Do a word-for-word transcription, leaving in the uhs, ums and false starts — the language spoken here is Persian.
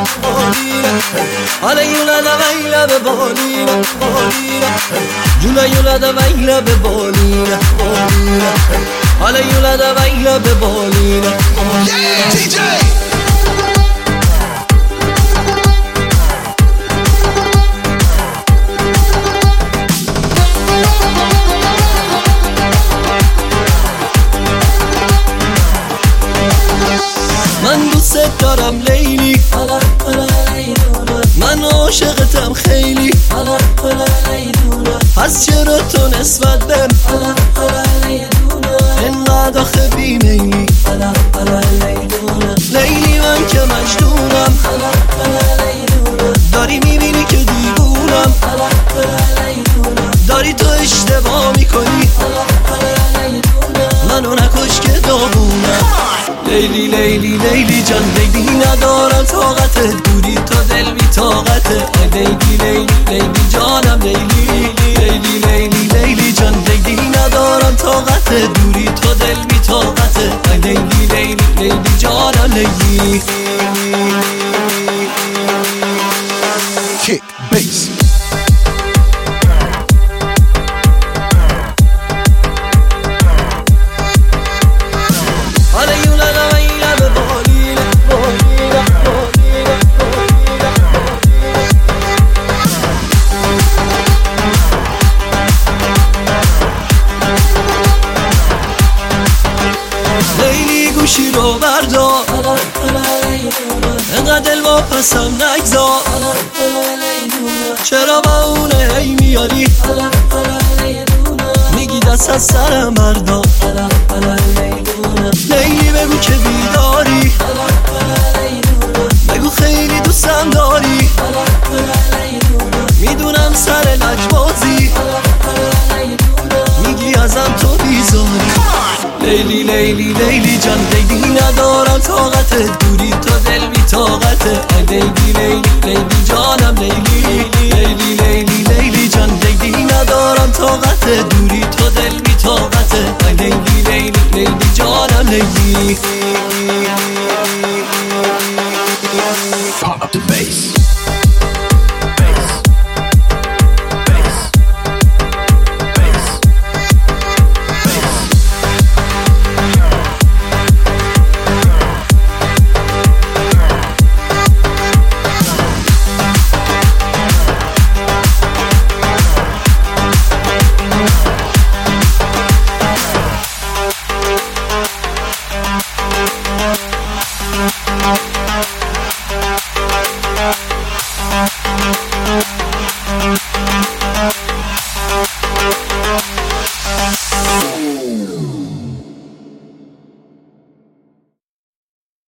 حالا یولا دا ویلا به بالینه جولا یولا دا ویلا به بالینه حالا یولا دا ویلا به بالینه دی جی من دوست دارم لیلی، من عاشقتم خیلی، پس چرا تو نسبت بهم انقدر آخه بیمیلی؟ لیلی من که مجنونم، داری میبینی که دیوونم، داری تو اشتباه میکنی، منو نکش که داغونم. لیلی لیلی لیلی جان لیلی ندارم طاقتت، دوری تا دل بی طاقته. لیلی لیلی لیلی جانم لیلی لیلی لیلی لیلی جان لیلی ندارم طاقتت، دوری تا دل بی طاقته. لیلی لیلی لیلی جانم لیلی. Kick bass. گوشی رو بردار، انقدر دل واپسم نگذار، چرا با اونه هی میاری میگی دست از سرم بردار. لیلی بگو که بیداری، بگو خیلی دوستم داری، میدونم سر لجبازی میگی ازم تو بیزاری. لیلی لیلی لیلی جان لیلی ندارم طاقتت،